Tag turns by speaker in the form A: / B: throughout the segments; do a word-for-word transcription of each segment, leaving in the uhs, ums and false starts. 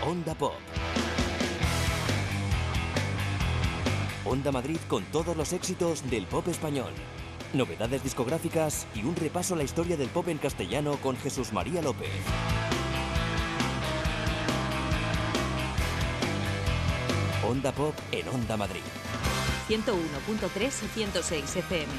A: Onda Pop. Onda Madrid con todos los éxitos del pop español. Novedades discográficas y un repaso a la historia del pop en castellano con Jesús María López. Onda Pop en Onda Madrid.
B: ciento uno punto tres y ciento seis F M.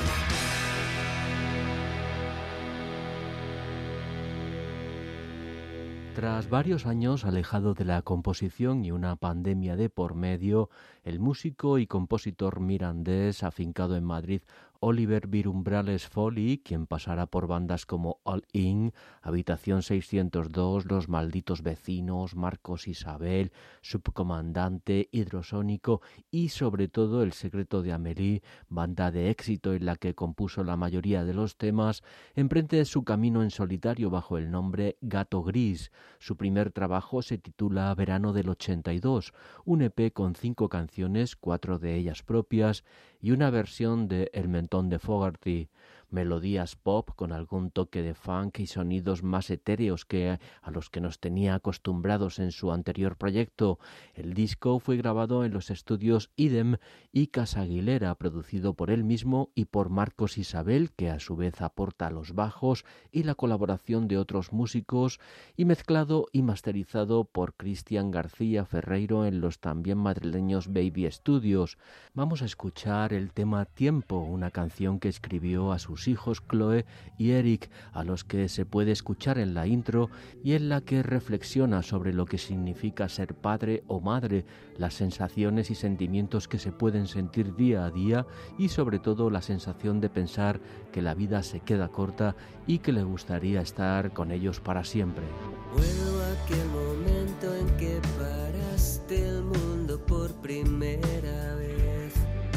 C: Tras varios años alejado de la composición y una pandemia de por medio, el músico y compositor mirandés afincado en Madrid, Oliver Virumbrales Foley, quien pasará por bandas como All In, Habitación seiscientos dos, Los Malditos Vecinos, Marcos Isabel, Subcomandante, Hidrosónico y sobre todo El Secreto de Amélie, banda de éxito en la que compuso la mayoría de los temas, emprende su camino en solitario bajo el nombre Gato Gris. Su primer trabajo se titula Verano del ochenta y dos, un E P con cinco canciones, cuatro de ellas propias, y una versión de El Mentón de Fogarty, melodías pop con algún toque de funk y sonidos más etéreos que a los que nos tenía acostumbrados en su anterior proyecto. El disco fue grabado en los estudios Idem y Casa Aguilera, producido por él mismo y por Marcos Isabel, que a su vez aporta los bajos y la colaboración de otros músicos, y mezclado y masterizado por Cristian García Ferreiro en los también madrileños Baby Studios. Vamos a escuchar el tema Tiempo, una canción que escribió a sus hijos Chloe y Eric, a los que se puede escuchar en la intro y en la que reflexiona sobre lo que significa ser padre o madre, las sensaciones y sentimientos que se pueden sentir día a día y sobre todo la sensación de pensar que la vida se queda corta y que le gustaría estar con ellos para siempre.
D: Vuelvo a aquel momento en que paraste el mundo por primera vez,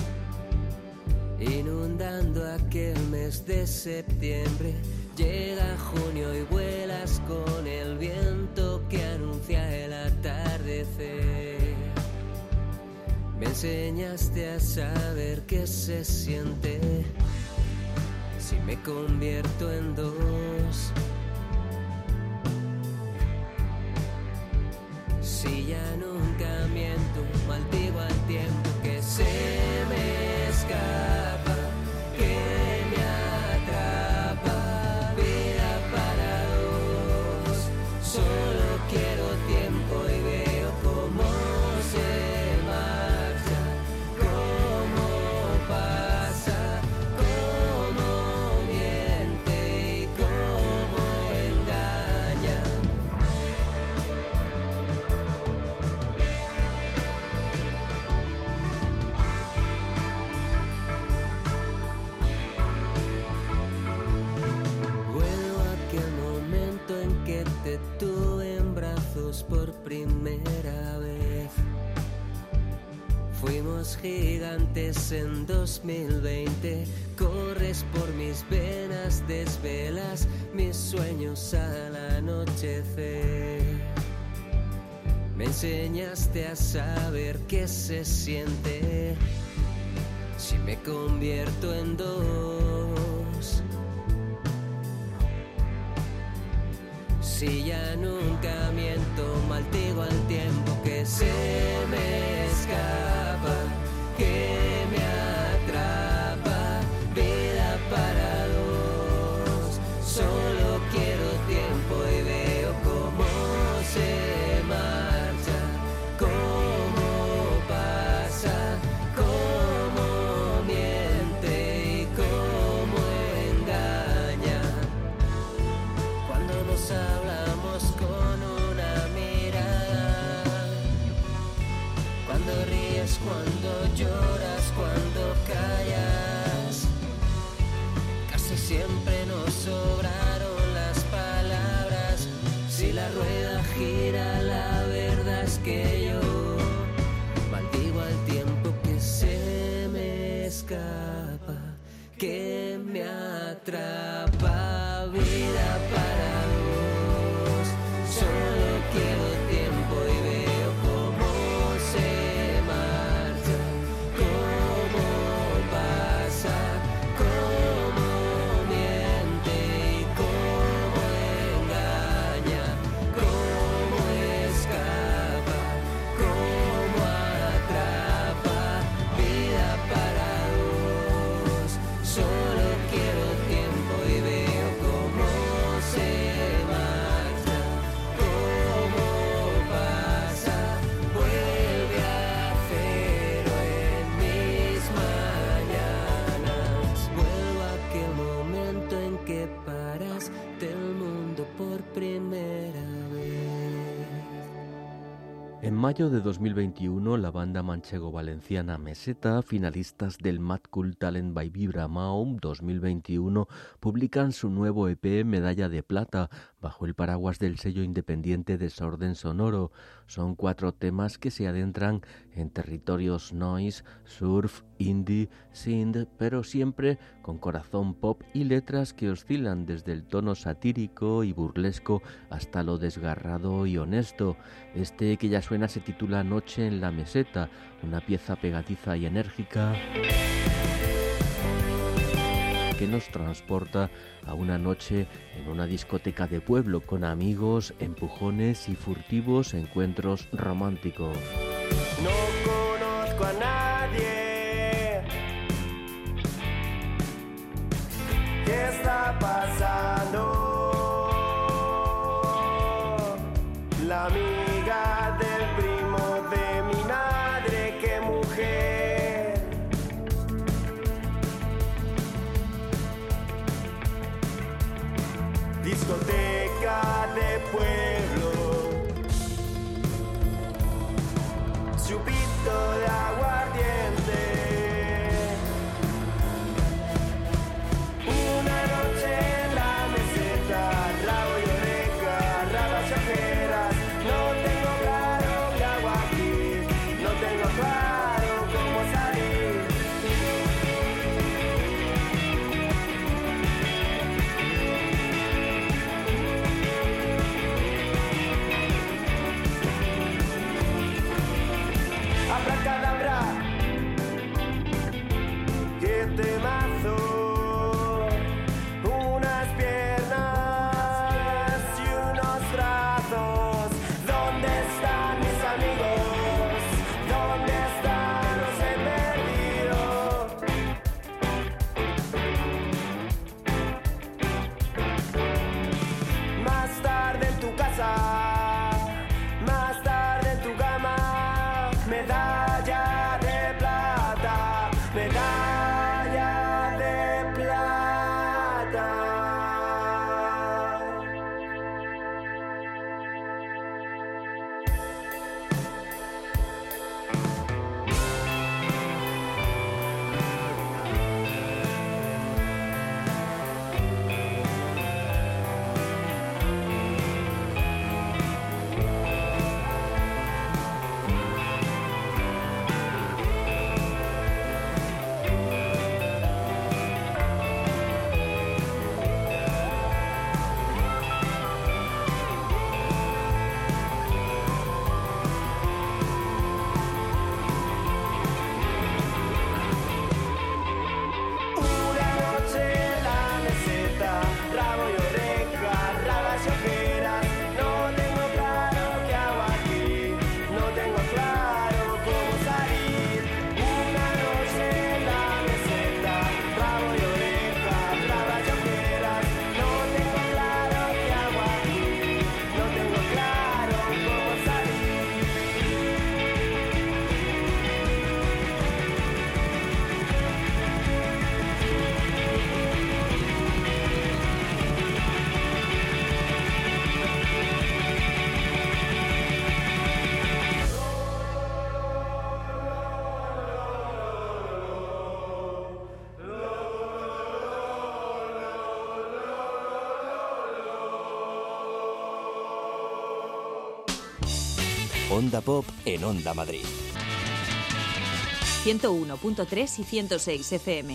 D: inundando aquel mes de septiembre. Llega junio y vuelas con el viento que anuncia el atardecer. Me enseñaste a saber qué se siente si me convierto en dos. Si ya nunca miento, maldigo al tiempo que se me escapa, que me atrapa, vida para dos. Solo quiero tiempo y veo cómo se marcha, cómo pasa, cómo miente y cómo engaña. Te tuve en brazos por primera vez. Fuimos gigantes en dos mil veinte. Corres por mis venas, desvelas mis sueños al anochecer. Me enseñaste a saber qué se siente si me convierto en dos. Si ya nunca miento, maldigo al tiempo que se me escapa, que me atrapa, vida para dos. Solo quiero tiempo y veo cómo se marcha, cómo pasa, cómo miente y cómo engaña. Cuando nos hablamos con una mirada, cuando ríes, cuando lloras, cuando callas, casi siempre nos sobraron las palabras. Si la rueda gira, la verdad es que yo maldigo al tiempo que se me escapa, que me atrapa, vida para dos. Solo quiero tiempo y veo cómo se marcha, cómo pasa, cómo miente y cómo engaña, cómo escapa.
C: mayo de dos mil veintiuno, la banda manchego-valenciana Meseta, finalistas del Mad Cool Talent by Vibra Maum dos mil veintiuno, publican su nuevo E P Medalla de Plata, bajo el paraguas del sello independiente Desorden Sonoro. Son cuatro temas que se adentran en territorios noise, surf, indie, synth, pero siempre con corazón pop y letras que oscilan desde el tono satírico y burlesco hasta lo desgarrado y honesto. Este que ya suena se titula Noche en la Meseta, una pieza pegadiza y enérgica que nos transporta a una noche en una discoteca de pueblo con amigos, empujones y furtivos encuentros románticos.
E: No conozco a nadie. ¿Qué está pasando? La amiga del primo de mi madre, qué mujer. Discoteca de pueblo, chupito de aguardiente. Una noche en la meseta, rabo y oreja, rabas y ojeras. No tengo claro qué hago aquí, no tengo claro cómo salir. Abracadabra, qué temazo. Unas piernas y unos brazos. ¿Dónde están mis amigos? ¿Dónde están? Los he perdido. Más tarde en tu casa, más tarde en tu cama. Medalla de plata, medalla de plata. Una noche en la meseta, rabo y oreja, rabas y ojeras. No tengo claro qué hago aquí, no tengo claro cómo salir. Una noche en la meseta, rabo y oreja, rabas y ojeras. No tengo claro qué hago aquí, no tengo claro cómo salir.
A: Onda Pop en Onda Madrid.
B: ciento uno punto tres y ciento seis F M.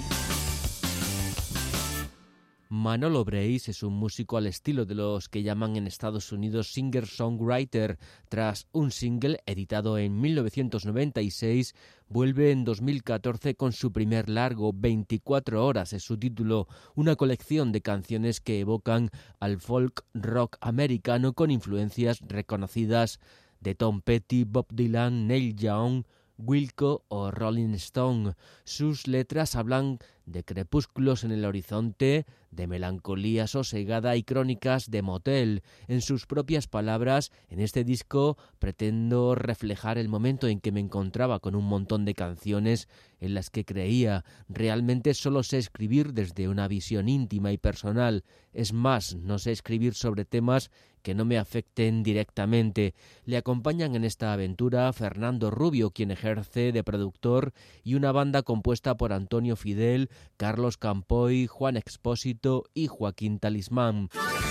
C: Manolo Breis es un músico al estilo de los que llaman en Estados Unidos singer-songwriter. Tras un single editado en mil novecientos noventa y seis, vuelve en dos mil catorce con su primer largo, veinticuatro horas es su título, una colección de canciones que evocan al folk rock americano con influencias reconocidas de Tom Petty, Bob Dylan, Neil Young, Wilco o Rolling Stone. Sus letras hablan de crepúsculos en el horizonte, de melancolía sosegada y crónicas de motel. En sus propias palabras, en este disco pretendo reflejar el momento en que me encontraba con un montón de canciones en las que creía. Realmente solo sé escribir desde una visión íntima y personal. Es más, no sé escribir sobre temas que no me afecten directamente. Le acompañan en esta aventura Fernando Rubio, quien ejerce de productor, y una banda compuesta por Antonio Fidel, Carlos Campoy, Juan Expósito y Joaquín Talismán.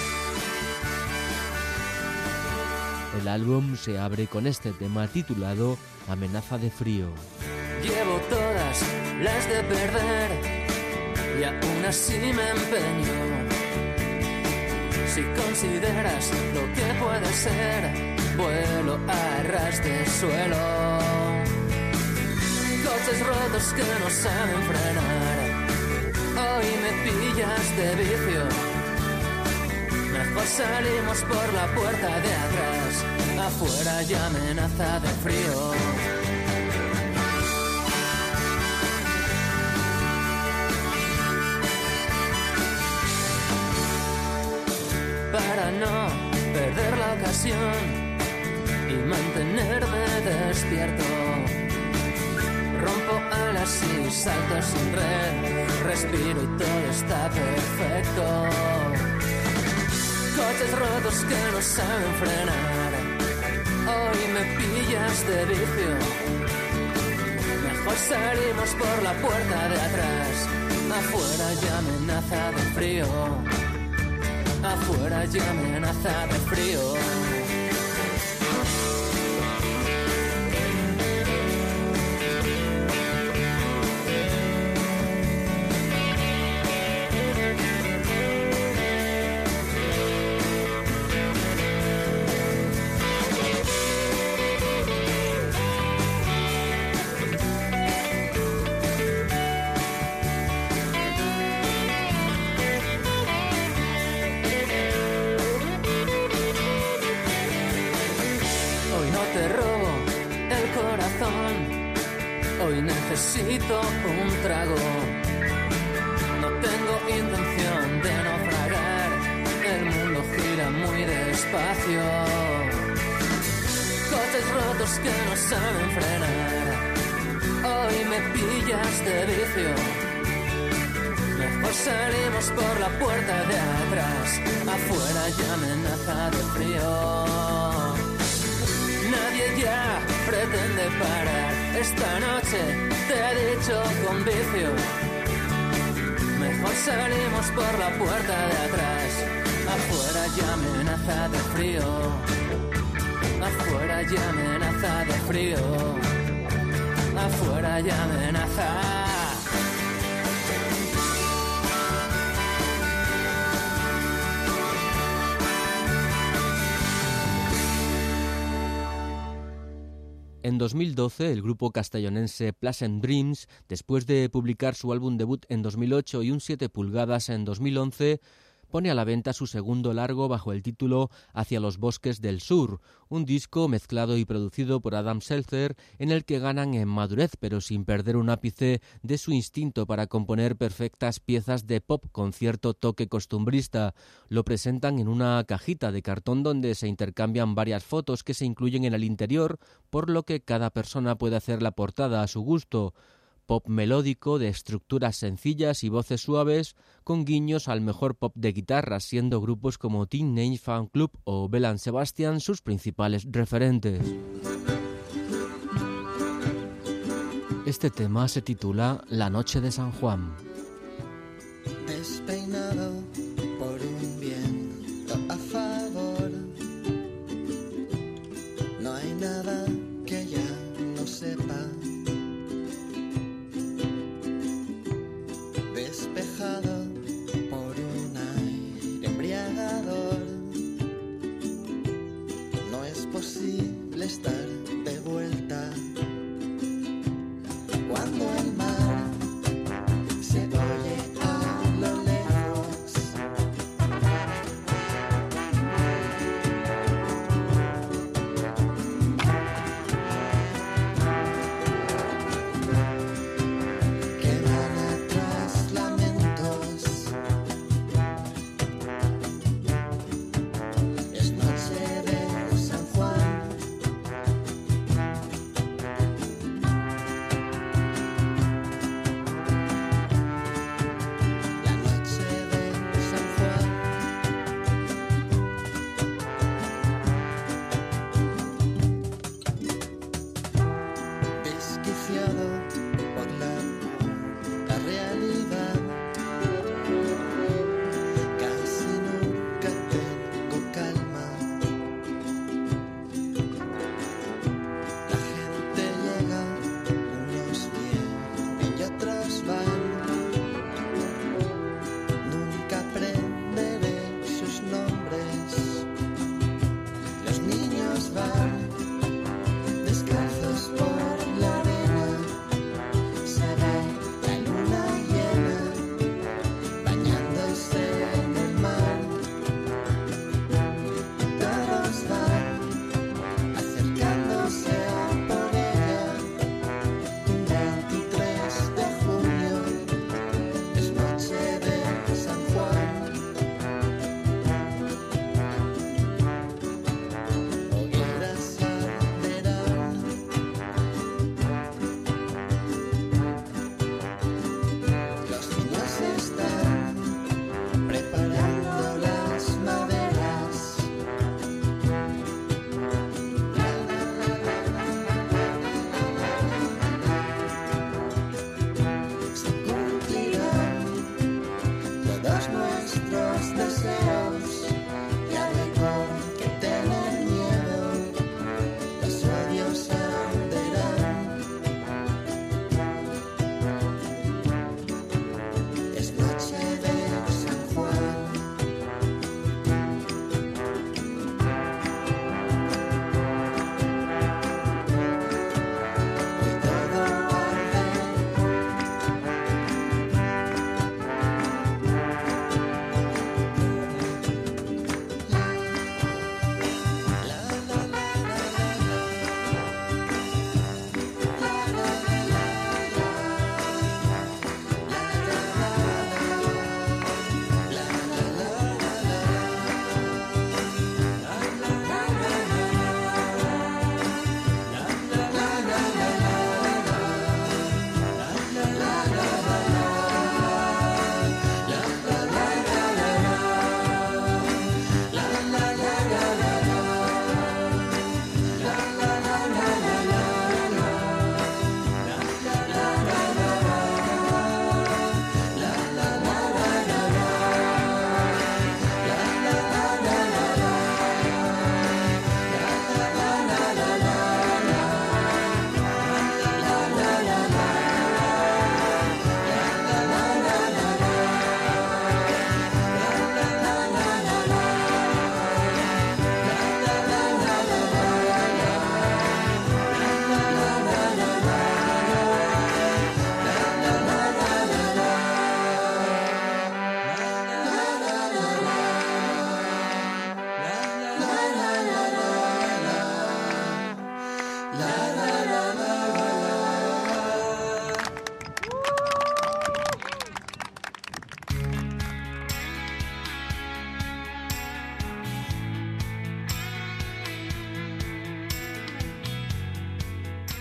C: El álbum se abre con este tema titulado Amenaza de frío.
D: Llevo todas las de perder y aún así me empeño. Si consideras lo que puede ser, vuelo a ras de suelo. Coches rotos que no saben frenar, hoy me pillas de vicio. Mejor salimos por la puerta de atrás, afuera ya amenaza de frío. Para no perder la ocasión y mantenerme despierto, rompo alas y salto sin red, respiro y todo está perfecto. Coches rotos que no saben frenar, hoy me pillas de vicio. Mejor salimos por la puerta de atrás, afuera ya amenaza de frío. Afuera ya amenaza de frío. Hoy necesito un trago. No tengo intención de naufragar. El mundo gira muy despacio. Coches rotos que no saben frenar, hoy me pillas de vicio. Mejor salimos por la puerta de atrás, afuera ya amenaza de frío. Nadie ya pretende parar. Esta noche te he dicho con vicio. Mejor salimos por la puerta de atrás, afuera ya amenaza de frío. Afuera ya amenaza de frío. Afuera ya amenaza.
C: En dos mil doce, el grupo castellonense Pleasant Dreams, después de publicar su álbum debut en dos mil ocho y un siete pulgadas en dos mil once, pone a la venta su segundo largo bajo el título Hacia los bosques del sur, un disco mezclado y producido por Adam Seltzer en el que ganan en madurez pero sin perder un ápice de su instinto para componer perfectas piezas de pop con cierto toque costumbrista. Lo presentan en una cajita de cartón donde se intercambian varias fotos que se incluyen en el interior, por lo que cada persona puede hacer la portada a su gusto. Pop melódico de estructuras sencillas y voces suaves, con guiños al mejor pop de guitarra, siendo grupos como Teenage Fan Club o Belle and Sebastian sus principales referentes. Este tema se titula La noche de San Juan.
F: Despeinado por un viento a favor, no hay nada que ya no sepa. Despejado por un aire embriagador, no es posible estar de vuelta. Cuando el mar se oye a lo lejos,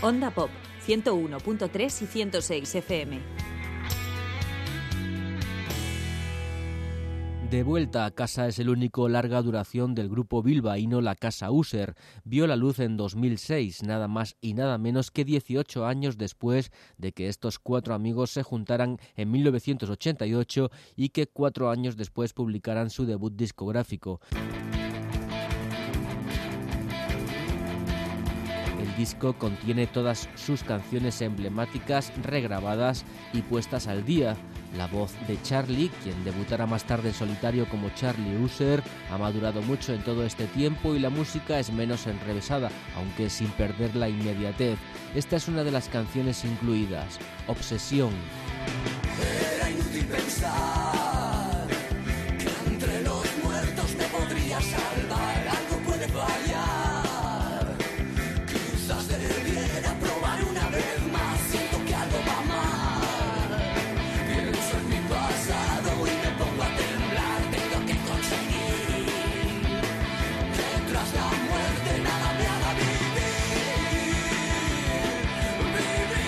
B: Onda Pop, ciento uno punto tres y ciento seis F M.
C: De vuelta a casa es el único larga duración del grupo bilbaíno La Casa User. Vio la luz en dos mil seis, nada más y nada menos que dieciocho años después de que estos cuatro amigos se juntaran en mil novecientos ochenta y ocho y que cuatro años después publicaran su debut discográfico. El disco contiene todas sus canciones emblemáticas regrabadas y puestas al día. La voz de Charlie, quien debutará más tarde en solitario como Charlie User, ha madurado mucho en todo este tiempo y la música es menos enrevesada, aunque sin perder la inmediatez. Esta es una de las canciones incluidas, Obsesión.
G: Era inútil pensar que entre los muertos me podría salvar, algo puede fallar. Quizás debiera probar una vez más, siento que algo va mal. Pienso en mi pasado y me pongo a temblar, tengo que conseguir que tras la muerte nada me haga vivir. Vivir.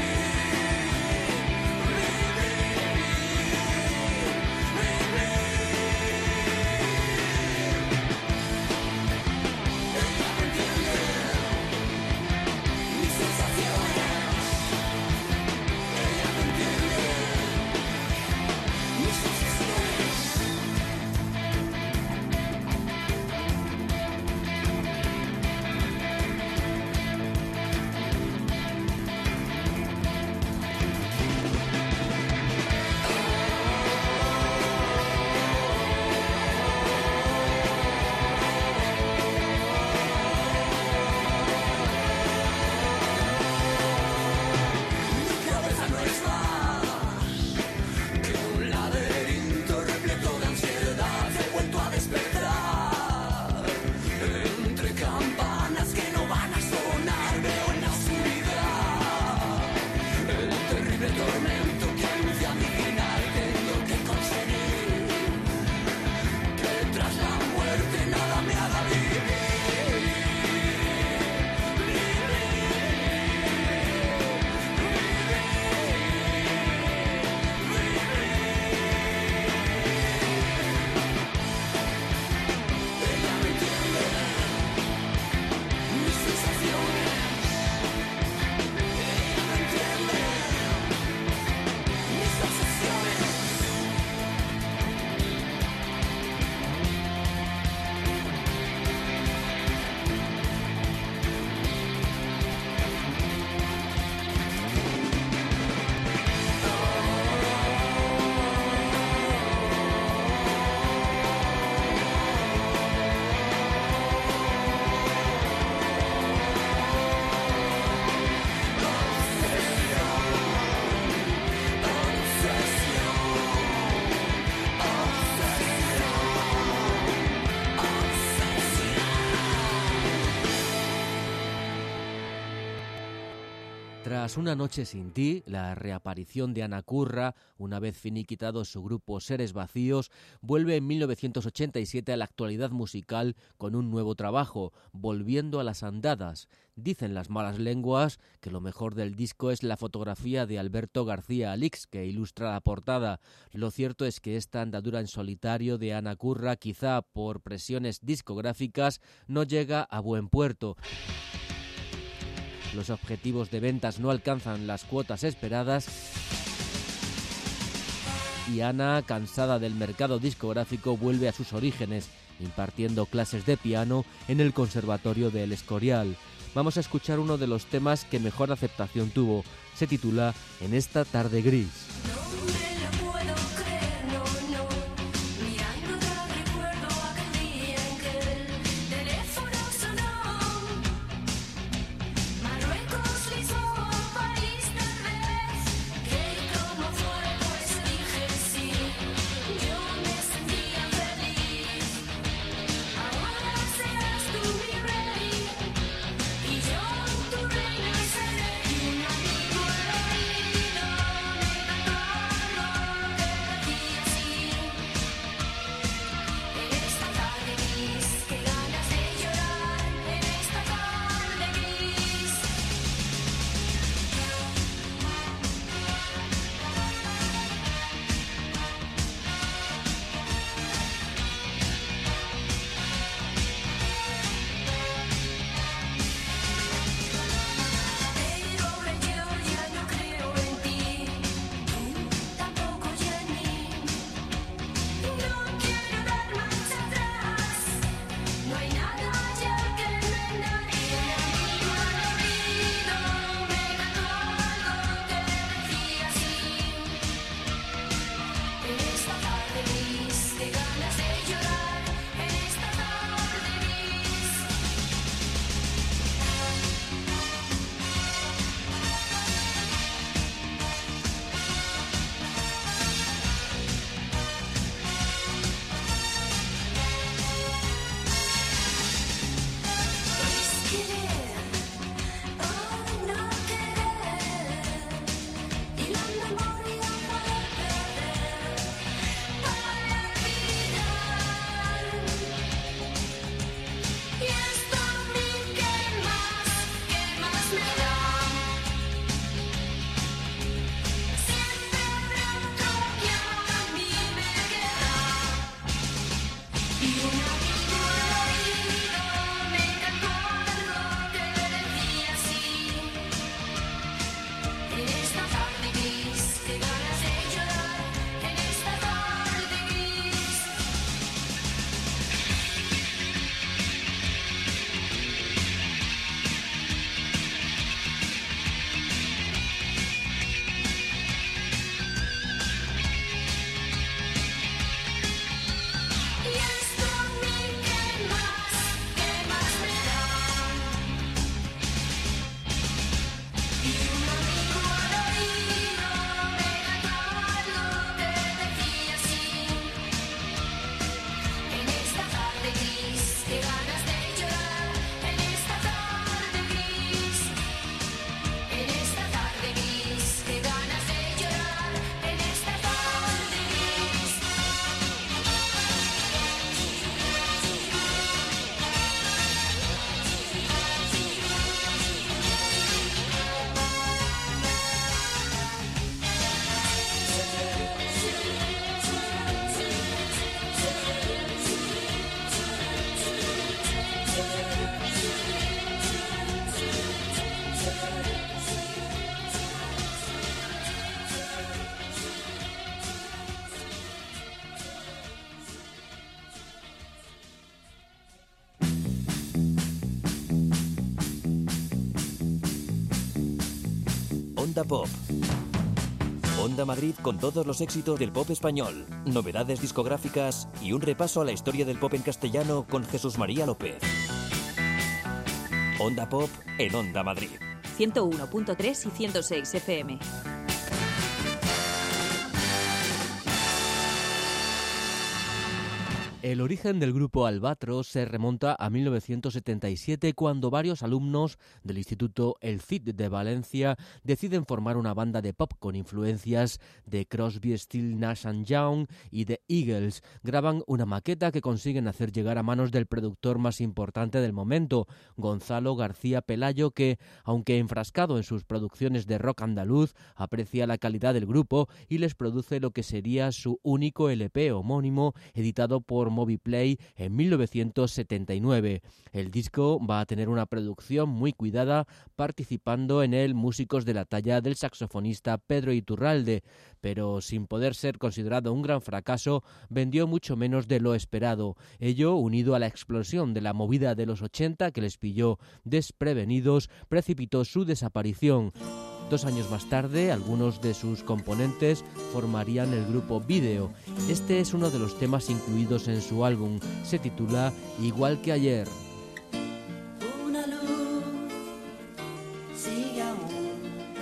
C: Tras Una noche sin ti, la reaparición de Ana Curra, una vez finiquitado su grupo Seres Vacíos, vuelve en mil novecientos ochenta y siete a la actualidad musical con un nuevo trabajo, Volviendo a las andadas. Dicen las malas lenguas que lo mejor del disco es la fotografía de Alberto García Alix, que ilustra la portada. Lo cierto es que esta andadura en solitario de Ana Curra, quizá por presiones discográficas, no llega a buen puerto. Los objetivos de ventas no alcanzan las cuotas esperadas y Ana, cansada del mercado discográfico, vuelve a sus orígenes, impartiendo clases de piano en el Conservatorio de El Escorial. Vamos a escuchar uno de los temas que mejor aceptación tuvo. Se titula En esta tarde gris.
H: Tú
A: Onda Pop. Onda Madrid con todos los éxitos del pop español, novedades discográficas y un repaso a la historia del pop en castellano con Jesús María López. Onda Pop en Onda Madrid.
B: ciento uno punto tres y ciento seis F M.
C: El origen del grupo Albatros se remonta a mil novecientos setenta y siete, cuando varios alumnos del Instituto El Cid de Valencia deciden formar una banda de pop con influencias de Crosby, Stills, Nash and Young y The Eagles. Graban una maqueta que consiguen hacer llegar a manos del productor más importante del momento, Gonzalo García Pelayo, que, aunque enfrascado en sus producciones de rock andaluz, aprecia la calidad del grupo y les produce lo que sería su único L P homónimo, editado por Moviplay en mil novecientos setenta y nueve. El disco va a tener una producción muy cuidada, participando en él músicos de la talla del saxofonista Pedro Iturralde, pero sin poder ser considerado un gran fracaso, vendió mucho menos de lo esperado. Ello, unido a la explosión de la movida de los ochenta que les pilló desprevenidos, precipitó su desaparición. Dos años más tarde, algunos de sus componentes formarían el grupo Video. Este es uno de los temas incluidos en su álbum. Se titula Igual que ayer.
H: Una luz sigue aún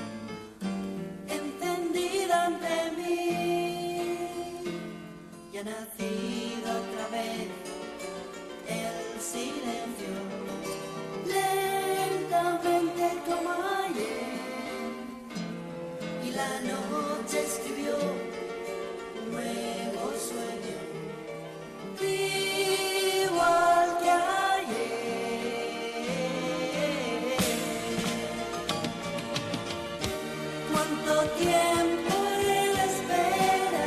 H: encendida ante mí y ha nacido otra vez el silencio lentamente como ayer. Y la noche escribió un nuevo sueño, igual que ayer. ¿Cuánto tiempo él espera,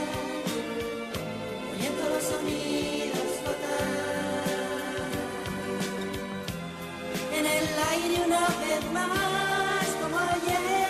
H: oyendo los sonidos flotar en el aire una vez más como ayer?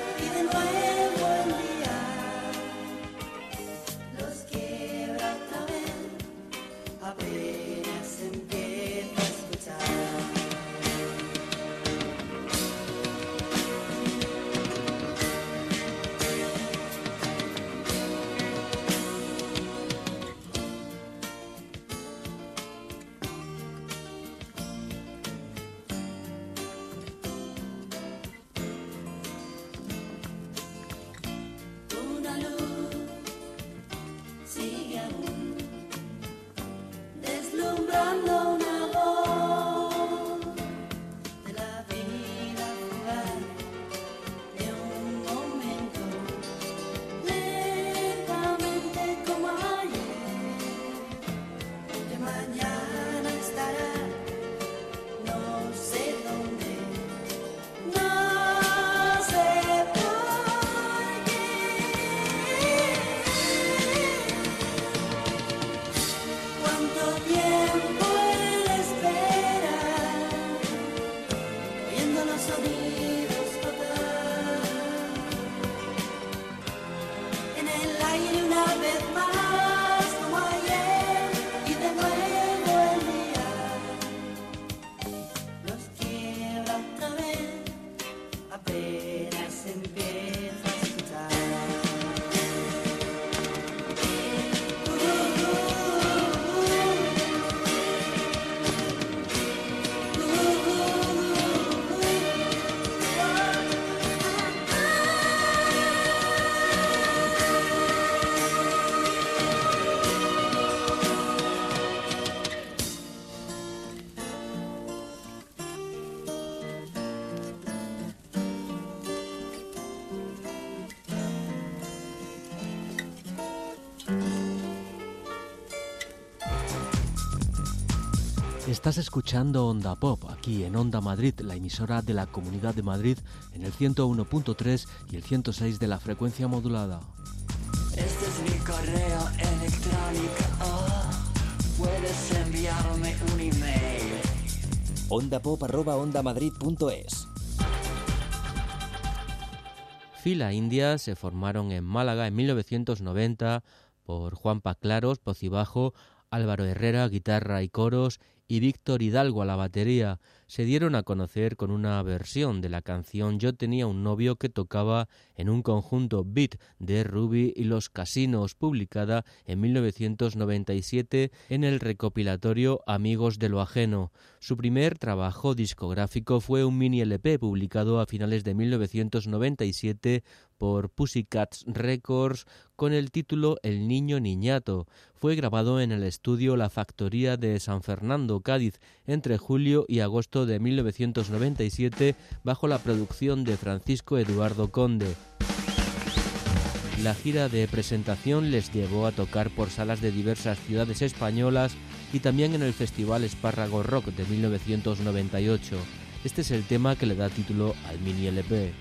C: Estás escuchando Onda Pop, aquí en Onda Madrid, la emisora de la Comunidad de Madrid, en el ciento uno punto tres y el ciento seis de la frecuencia modulada.
G: Este es mi correo electrónico, oh, puedes enviarme un email.
A: ondapop arroba ondamadrid punto es.
C: Fila India se formaron en Málaga en mil novecientos noventa por Juanpa Claros, voz y bajo, Álvaro Herrera, guitarra y coros, y Víctor Hidalgo a la batería. Se dieron a conocer con una versión de la canción Yo tenía un novio que tocaba en un conjunto Beat de Ruby y los Casinos, publicada en mil novecientos noventa y siete en el recopilatorio Amigos de lo Ajeno. Su primer trabajo discográfico fue un mini L P publicado a finales de mil novecientos noventa y siete por Pussycats Records con el título El Niño Niñato. Fue grabado en el estudio La Factoría de San Fernando, Cádiz, entre julio y agosto de mil novecientos noventa y siete bajo la producción de Francisco Eduardo Conde. La gira de presentación les llevó a tocar por salas de diversas ciudades españolas y también en el Festival Espárrago Rock de mil novecientos noventa y ocho. Este es el tema que le da título al mini L P.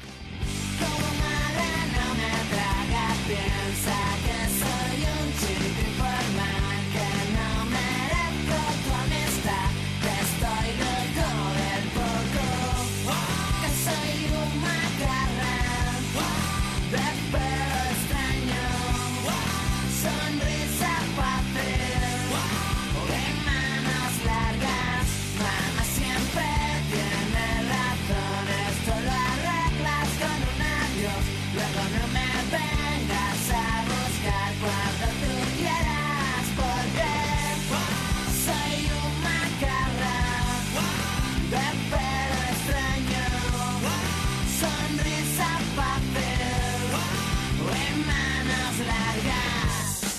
I: Piensa que soy un chico informal, que no merezco tu amistad, que estoy loco del poco, que soy un macarrón de pelo extraño, sonrisa fácil y manos largas. Mamá siempre tiene razón, esto lo arreglas con un adiós, luego no me vengas a buscar cuando tú quieras, porque soy un macarrón de pelo extraño, sonrisa fácil y manos largas.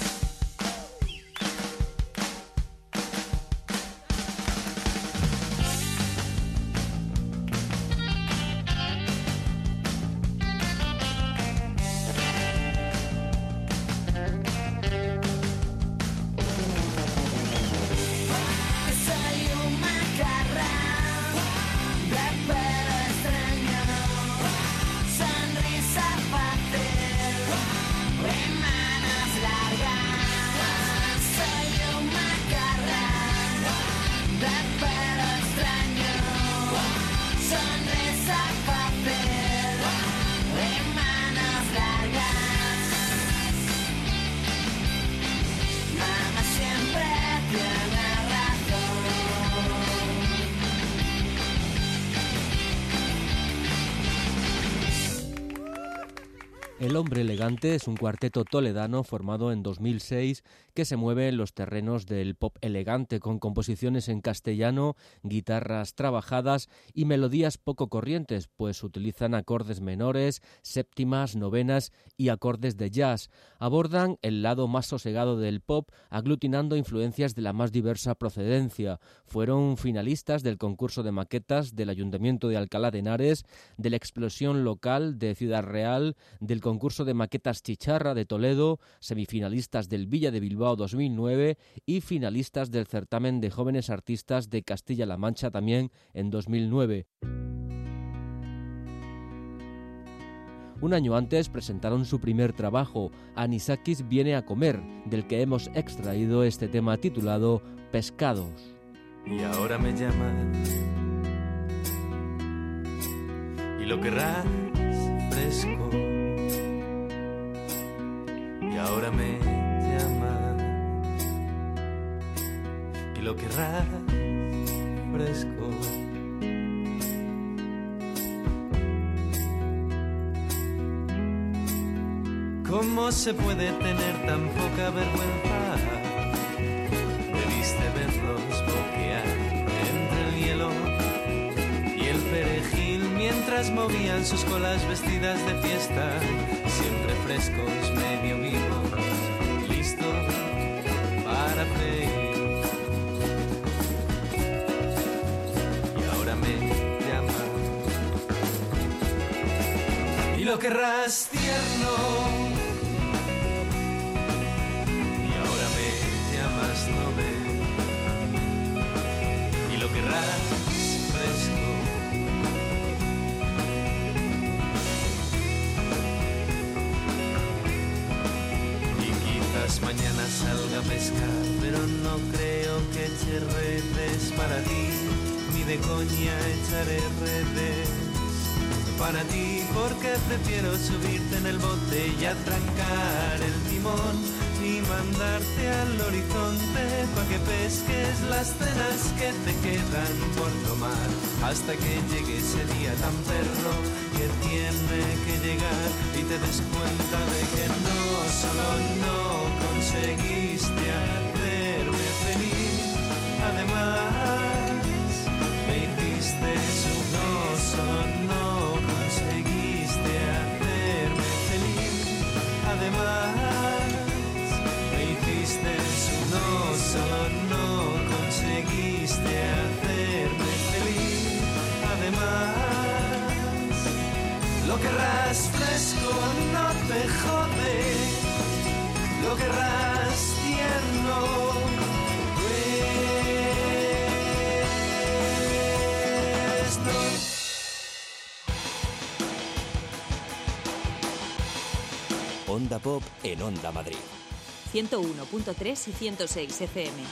C: El Hombre Elegante es un cuarteto toledano formado en dos mil seis que se mueve en los terrenos del pop elegante con composiciones en castellano, guitarras trabajadas y melodías poco corrientes, pues utilizan acordes menores, séptimas, novenas y acordes de jazz. Abordan el lado más sosegado del pop, aglutinando influencias de la más diversa procedencia. Fueron finalistas del concurso de maquetas del Ayuntamiento de Alcalá de Henares, de la Explosión Local de Ciudad Real, del concurso de maquetas Chicharra de Toledo, semifinalistas del Villa de Bilbao dos mil nueve y finalistas del certamen de jóvenes artistas de Castilla-La Mancha también en dos mil nueve. Un año antes presentaron su primer trabajo, Anisakis viene a comer, del que hemos extraído este tema titulado Pescados.
J: Y ahora me llamas y lo querrás fresco. Y ahora me llamas y lo querrás fresco. ¿Cómo se puede tener tan poca vergüenza? Debiste verlos boquear entre el hielo y el perejil mientras movían sus colas vestidas de fiesta, siempre frescos, medio vivos, listos para freír. Y ahora me llamas y lo querrás tierno. No ve y lo querrás fresco. Y quizás mañana salga a pescar, pero no creo que eche redes para ti, ni de coña echaré redes para ti, porque prefiero subirte en el bote y atrancar el timón y más. mandarte al horizonte pa' que pesques las cenas que te quedan por tomar, hasta que llegue ese día tan perro que tiene que llegar y te des cuenta de que no solo no conseguiste hacerme feliz, además me hiciste su no solo no conseguiste hacerme feliz, además me hiciste su no solo no conseguiste hacerme feliz, además lo querrás fresco, no te jode, lo querrás tierno, pues no.
A: Onda Pop en Onda Madrid.
B: ciento uno punto tres y ciento seis F M.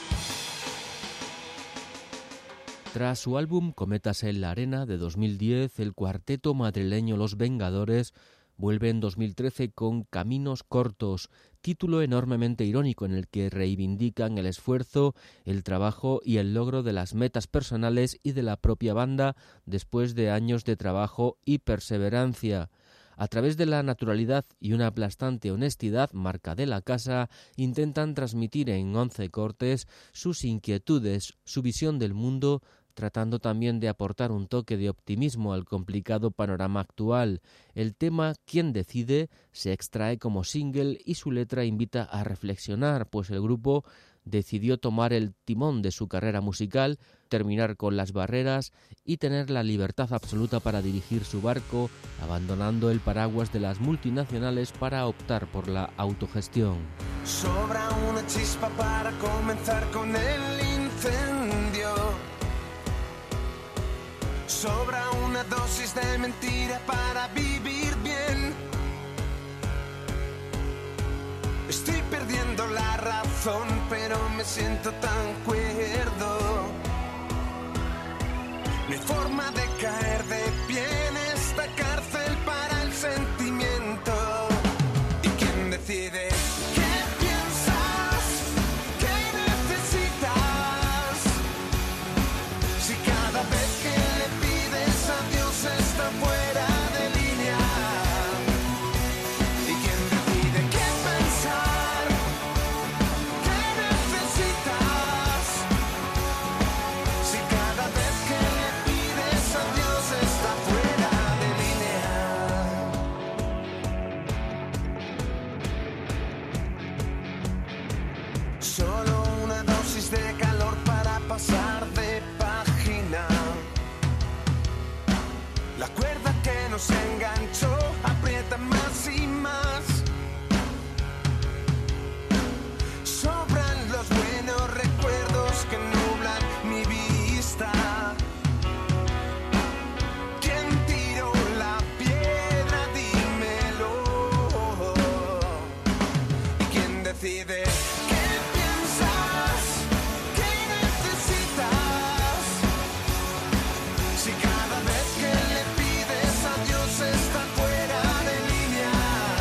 C: Tras su álbum Cometas en la Arena de dos mil diez, el cuarteto madrileño Los Vengadores vuelve en dos mil trece con Caminos Cortos, título enormemente irónico en el que reivindican el esfuerzo, el trabajo y el logro de las metas personales y de la propia banda después de años de trabajo y perseverancia. A través de la naturalidad y una aplastante honestidad, marca de la casa, intentan transmitir en once cortes sus inquietudes, su visión del mundo, tratando también de aportar un toque de optimismo al complicado panorama actual. El tema «Quién decide» se extrae como single y su letra invita a reflexionar, pues el grupo decidió tomar el timón de su carrera musical, terminar con las barreras y tener la libertad absoluta para dirigir su barco, abandonando el paraguas de las multinacionales para optar por la autogestión.
K: Sobra una chispa para comenzar con el incendio. Sobra una dosis de mentira para vivir bien. Estoy perdiendo la razón, pero me siento tan cuerdo. No hay forma de caer de pie en esta cárcel para el sentimiento. ¿Y quién decide? ¿Qué piensas? ¿Qué necesitas? Si cada vez que le pides a Dios está fuera de línea. ¿Y quién decide qué pensar? ¿Qué necesitas? Si cada vez que le pides a Dios está fuera de línea. Solo una dosis de calor para pasar de página. La cuerda que nos enganchó aprieta más y más. Sobran los buenos recuerdos que nublan mi vista. ¿Quién tiró la piedra? Dímelo. ¿Y quién decide? ¿Qué piensas? ¿Qué necesitas? Si cada vez que le pides a Dios está fuera de línea.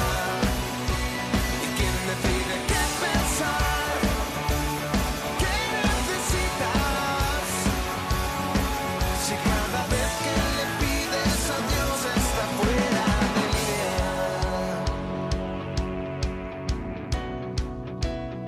K: ¿Y quién decide qué pensar? ¿Qué necesitas? Si cada vez que le pides a Dios está fuera de línea.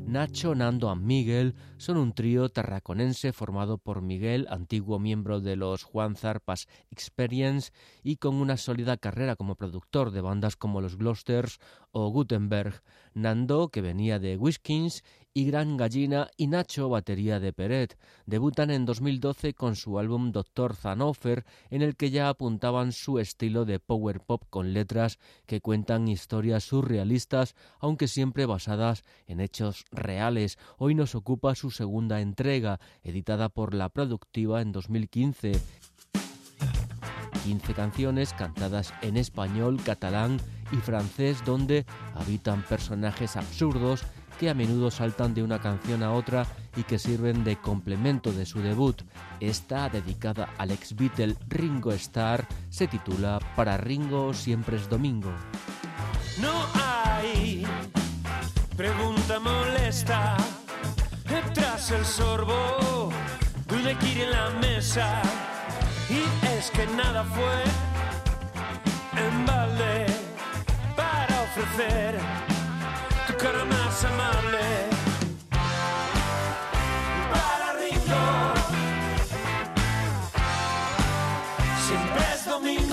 C: Nacho, Nando and Miguel son un trío tarraconense formado por Miguel, antiguo miembro de los Juan Zarpas Experience, y con una sólida carrera como productor de bandas como los Gloucesters o Gutenberg. Nando, que venía de Whiskins, y Gran Gallina, y Nacho, batería de Peret. Debutan en dos mil doce con su álbum Doctor Zanofer, en el que ya apuntaban su estilo de power pop con letras que cuentan historias surrealistas, aunque siempre basadas en hechos reales. Hoy nos ocupa su segunda entrega, editada por La Productiva en dos mil quince. quince canciones cantadas en español, catalán y francés, donde habitan personajes absurdos que a menudo saltan de una canción a otra y que sirven de complemento de su debut. Esta, dedicada al ex-Beatle Ringo Starr, se titula Para Ringo siempre es domingo.
L: No hay pregunta molesta tras el sorbo de un daiquiri en la mesa, y es que nada fue en balde para ofrecer tu cara más amable. Para Ringo siempre es domingo.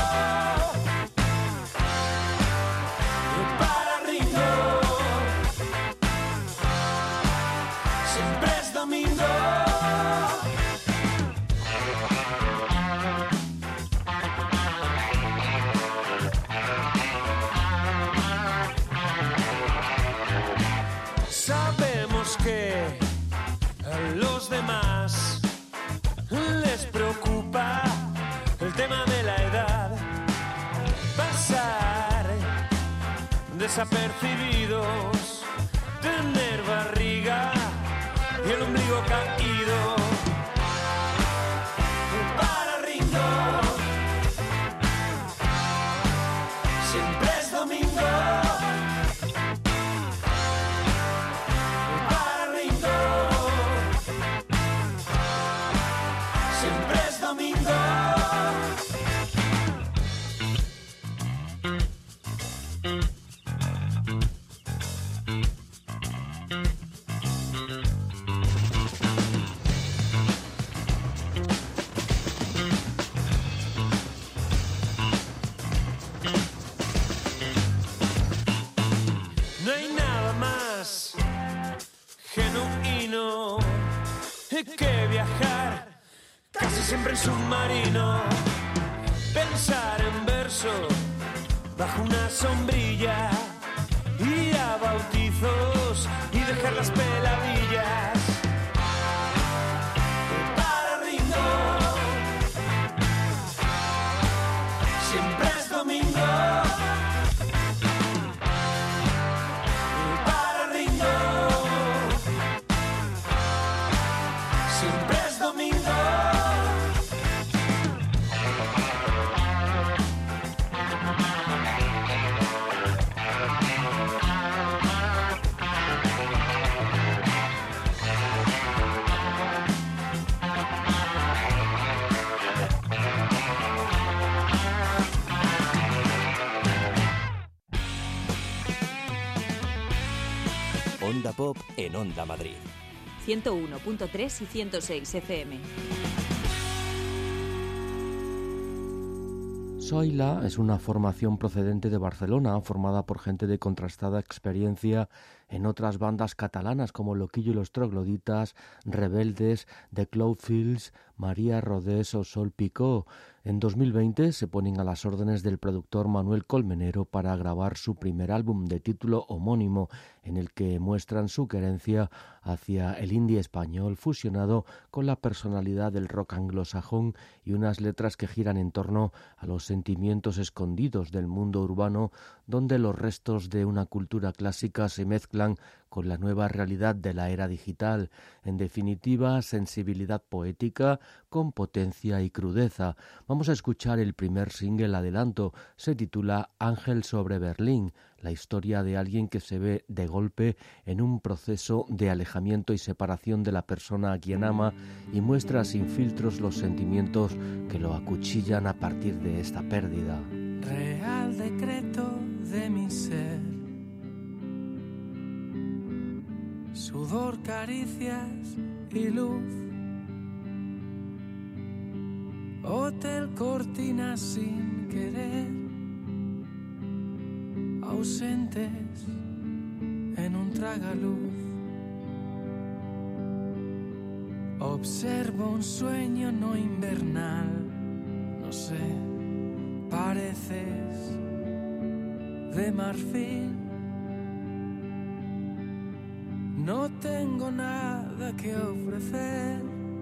L: Para Ringo siempre es domingo. Sabemos que a los demás les preocupa el tema de la edad, pasar desapercibidos, tener barriga y el ombligo caído. Para Ringo siempre es domingo. No hay nada más genuino que viajar casi siempre en submarino, pensar en verso bajo una sombrilla, ir a bautizos y dejar las peladillas. Para Ringo siempre es domingo. Para Ringo siempre es domingo.
A: Onda Pop en Onda Madrid.
B: ciento uno punto tres y ciento seis F M.
C: Zoila es una formación procedente de Barcelona, formada por gente de contrastada experiencia en otras bandas catalanas como Loquillo y los Trogloditas, Rebeldes, The Cloudfields, María Rodés o Sol Picó. En dos mil veinte se ponen a las órdenes del productor Manuel Colmenero para grabar su primer álbum de título homónimo, en el que muestran su querencia hacia el indie español fusionado con la personalidad del rock anglosajón y unas letras que giran en torno a los sentimientos escondidos del mundo urbano, donde los restos de una cultura clásica se mezclan con la nueva realidad de la era digital. En definitiva, sensibilidad poética con potencia y crudeza. Vamos a escuchar el primer single adelanto. Se titula Ángel sobre Berlín, la historia de alguien que se ve de golpe en un proceso de alejamiento y separación de la persona a quien ama y muestra sin filtros los sentimientos que lo acuchillan a partir de esta pérdida.
J: Real decreto de mi ser,
M: sudor, caricias y luz. Hotel, cortinas sin querer, ausentes en un tragaluz. Observo un sueño no invernal, no sé, pareces de marfil. No tengo nada que ofrecer,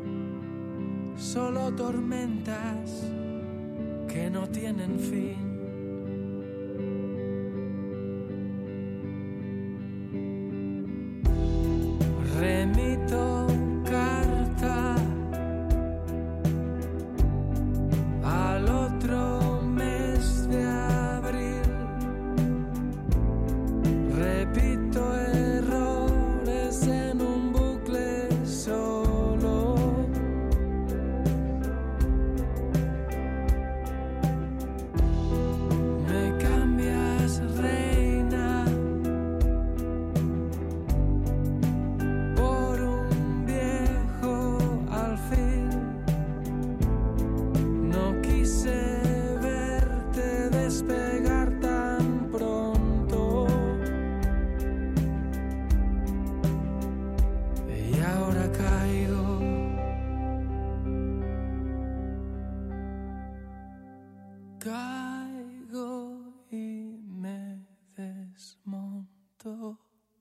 M: solo tormentas que no tienen fin. Remito carta al otro mes de abril. Repito errores en un bucle solo. Me cambias, reina, por un viejo alfil. No quise verte despegar tan pronto. Y ahora caigo. Caigo y me desmonto.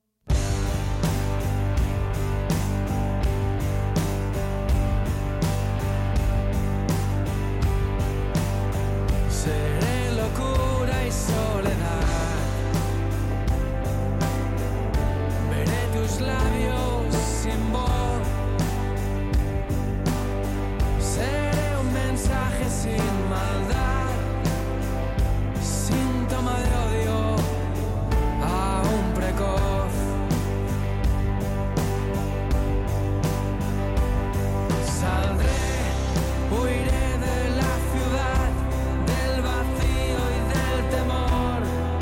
M: Seré locura y soledad. Veré tus labios sin voz. Seré un mensaje sin maldad, síntoma de odio aún precoz. Saldré, huiré de la ciudad, del vacío y del temor.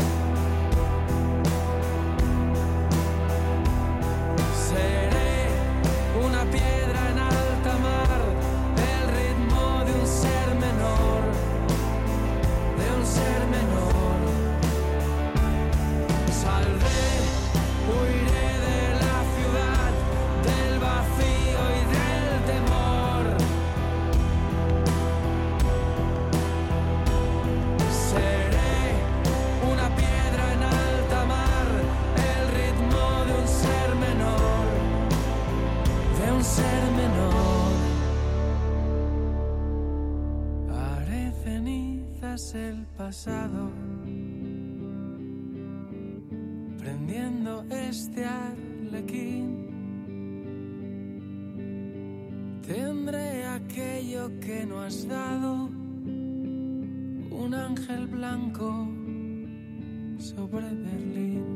M: Seré una piedra en alta mar, el ritmo de un ser menor, de un ser menor. Saldré, huiré de la ciudad, del vacío y del temor. Seré una piedra en alta mar, el ritmo de un ser menor, de un ser menor. Haré cenizas el pasado, prendiendo este arlequín. Tendré aquello que no has dado, un ángel blanco sobre Berlín.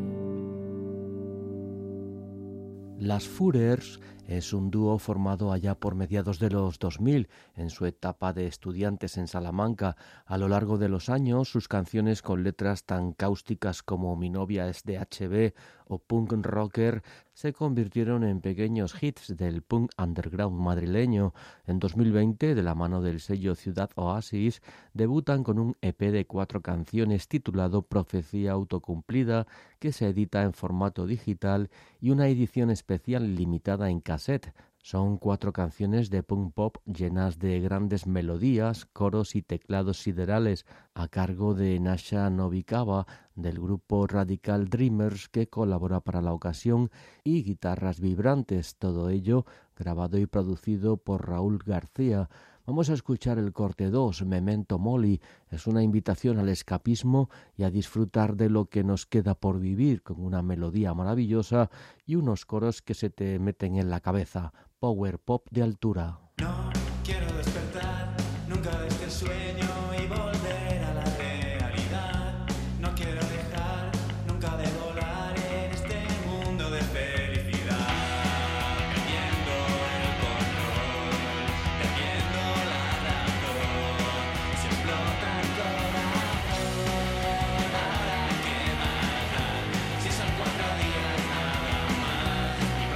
C: Las Führers es un dúo formado allá por mediados de los dos mil, en su etapa de estudiantes en Salamanca. A lo largo de los años, sus canciones con letras tan cáusticas como Mi novia es de H B o Punk Rocker se convirtieron en pequeños hits del punk underground madrileño. En dos mil veinte, de la mano del sello Ciudad Oasis, debutan con un E P de cuatro canciones titulado Profecía autocumplida, que se edita en formato digital, y una edición especial limitada en cassette. Son cuatro canciones de punk pop llenas de grandes melodías, coros y teclados siderales, a cargo de Nasha Novikava, del grupo Radical Dreamers, que colabora para la ocasión, y guitarras vibrantes, todo ello grabado y producido por Raúl García. Vamos a escuchar el corte dos, Memento Mori. Es una invitación al escapismo y a disfrutar de lo que nos queda por vivir, con una melodía maravillosa y unos coros que se te meten en la cabeza. Power pop de altura.
L: No quiero despertar nunca de este sueño y volver a la realidad. No quiero dejar nunca de volar en este mundo de felicidad. Perdiendo el control, perdiendo la razón. Se explota el corazón, ahora qué más da. Si son cuatro días nada más.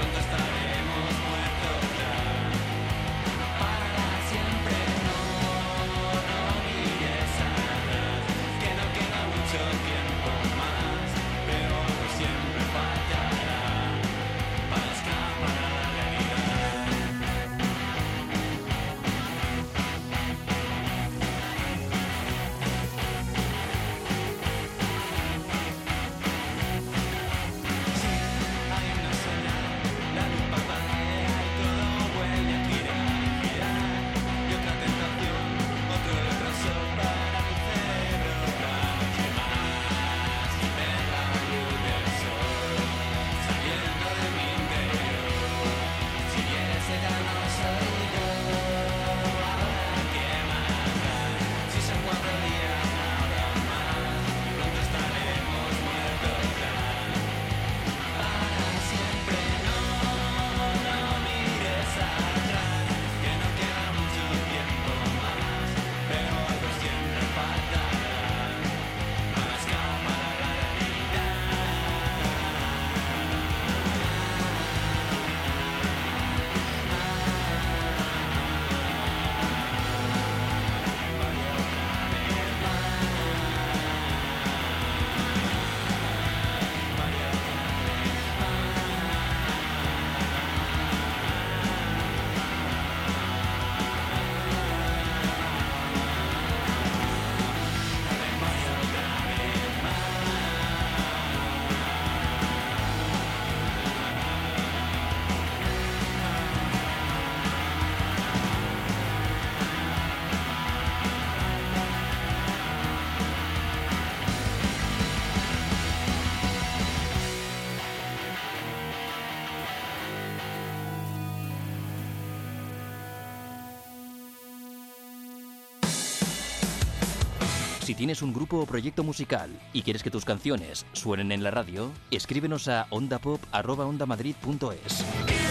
A: Si tienes un grupo o proyecto musical y quieres que tus canciones suenen en la radio, escríbenos a ondapop arroba ondamadrid punto es.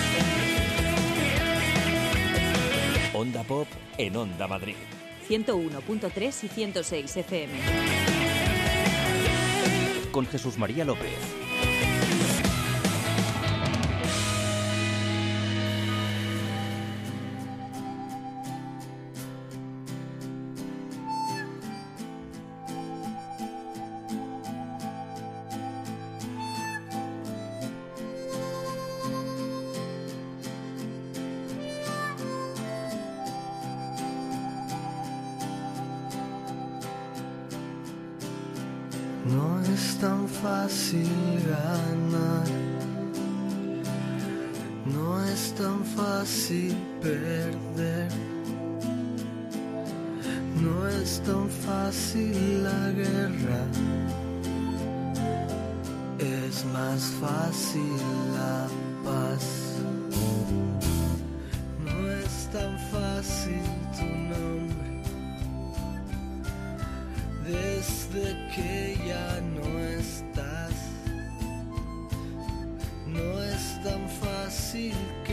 A: Onda Pop en Onda Madrid.
B: ciento uno punto tres y ciento seis F M.
A: Con Jesús María López.
N: No es tan fácil ganar, no es tan fácil perder, no es tan fácil la guerra, es más fácil la paz. No es tan fácil tu nombre, desde que ya no estás, no es tan fácil que